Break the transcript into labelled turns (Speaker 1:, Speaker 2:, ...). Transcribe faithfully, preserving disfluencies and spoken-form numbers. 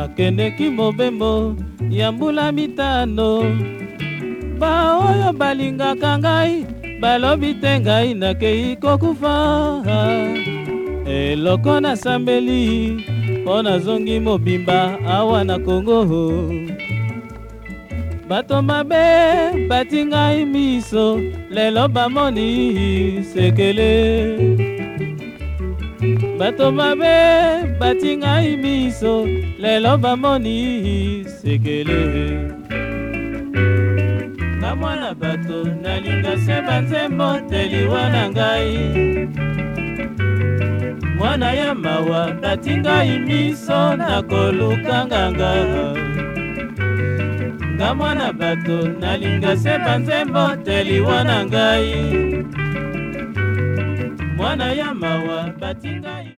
Speaker 1: nakendeki mobembo ya mbula mitano. Baoyo balingaka ngai balobi te ngai nakei kokufa. Eloko nasambeli mpo nazongi mobimba awa na Kongo. Bato mabe bati ngai miso lelo bamoni sekele. Bato mabe bati ngai miso lelo bamoni sekele. Nga mwana bato nalinga se banzembo teliwa na ngai. Mwana ya mawa bati ngai miso na koluka nganga. Nga mwana bato nalinga se banzembo teliwa na ngai. Mwana ya mawa bati ngai.